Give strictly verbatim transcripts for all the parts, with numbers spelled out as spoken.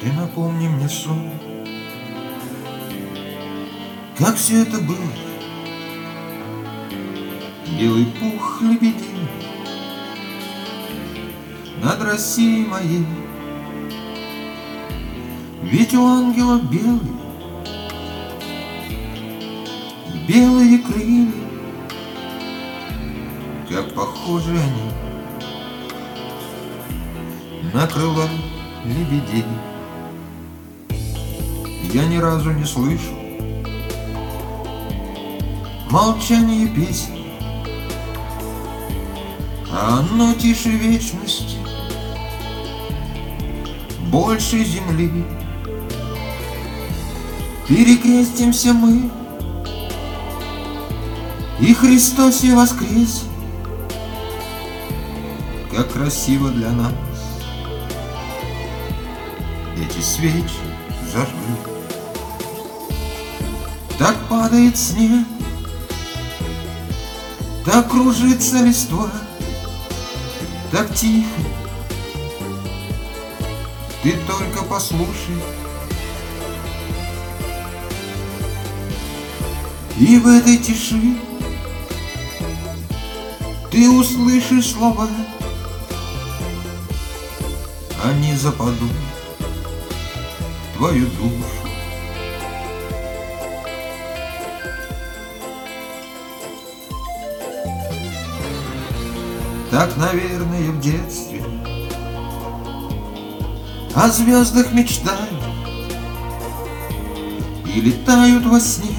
Ты напомни мне сон, как все это было. Белый пух лебедей над Россией моей. Ведь у ангелов белые, белые крылья, как похожи они на крыла лебедей. Я ни разу не слышу молчание песен, а оно тише вечности, больше земли. Перекрестимся мы, и Христос и воскрес. Как красиво для нас эти свечи зажгли. Так падает снег, так кружится листва, так тихо. Ты только послушай, и в этой тиши ты услышишь слова. Они западут в твою душу. Так, наверное, в детстве о звездах мечтают и летают во сне,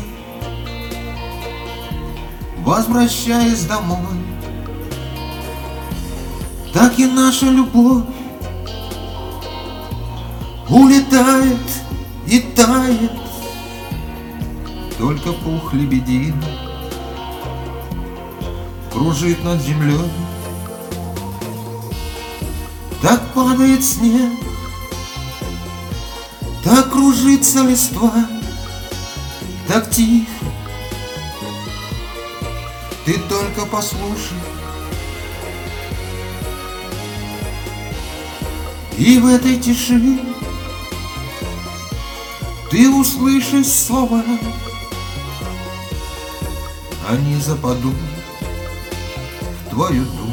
возвращаясь домой. Так и наша любовь улетает и тает, только пух лебедин кружит над землей. Так падает снег, так кружится листва, так тихо. Ты только послушай, и в этой тиши ты услышишь слова. Они западут в твою душу.